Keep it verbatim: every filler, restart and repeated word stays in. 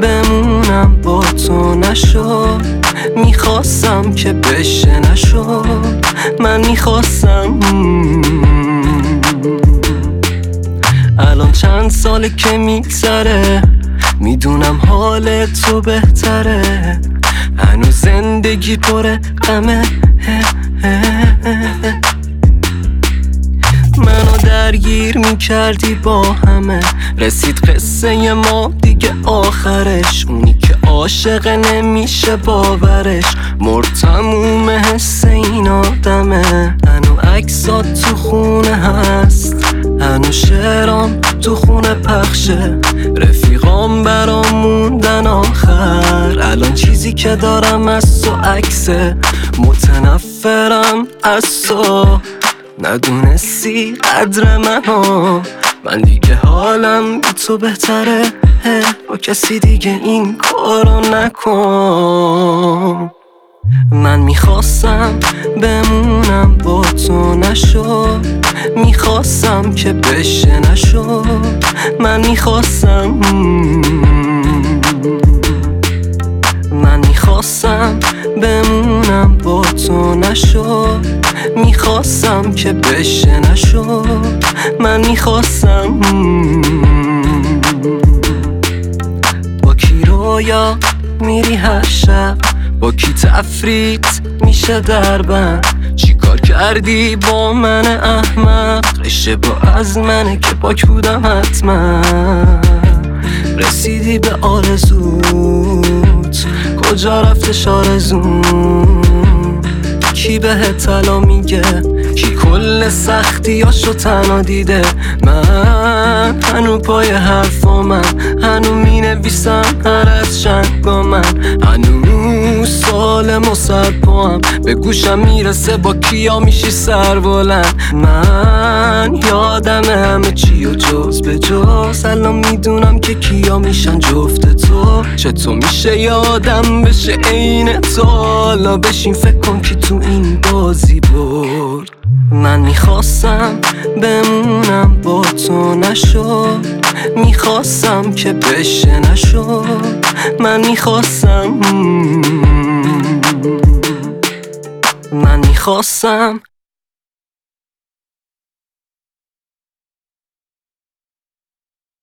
بمونم با تو نشد، میخواستم که بشه نشد. من میخواستم الان چند ساله که میگذره، میدونم حال تو بهتره، هنوز زندگی پره غمه. منو درگیر میکردی با همه، رسید قصه ما دیگه آخرش. اونی که عاشق نمیشه باورش، مرد تموم حس این آدمه. هنو عکسات تو خونه هست، هنو شعرام تو خونه پخشه، رفیقام برام موندن آخر. الان چیزی که دارم از تو عکسه، متنفرم از تو، ندونستی قدر منو. من دیگه حالم بی تو بهتره، با کسی دیگه این کارو نکن. من میخواستم بمونم با تو نشد، میخواستم که بشه نشد. من میخواستم من میخواستم بمونم با تو نشد، میخواستم که بشه نشد. من میخواستم با کی رویا میری هر شب، با کی تفریط میشه دربند. چی کار کردی با من احمق، اشتباه از منه که پاک بودم حتما. رسیدی به آرزوت، کجا رفتش آرزون؟ کی بهت طلا میگه، کی کل سختیاشو تنها دیده؟ من هنو پای حرفامم، هنو مینویسم هر از چند با من، هنو سالم و سرپام به گوشم میرسه با کیا میشی سر بلند. من یادم همه چی و جز به جز الان میدونم که کیا میشن جفت تو. چطور میشه یادم بشه عین تو؟ حالا بشین فکر کن که تو این بازی برد. من میخواستم بمونم با تو نشد، میخواستم که بشه نشد. من میخواستم من میخواستم